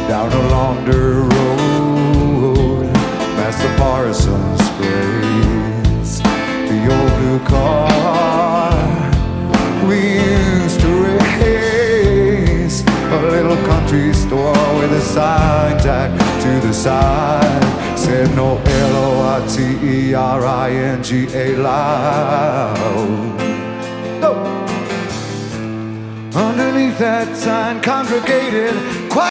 down along the road, past the Parsons Place, the old blue car we used to race, a little country store with a sign tacked to the side said no L-O-R-T-E-R-I-N-G-A loud. Underneath that sign congregated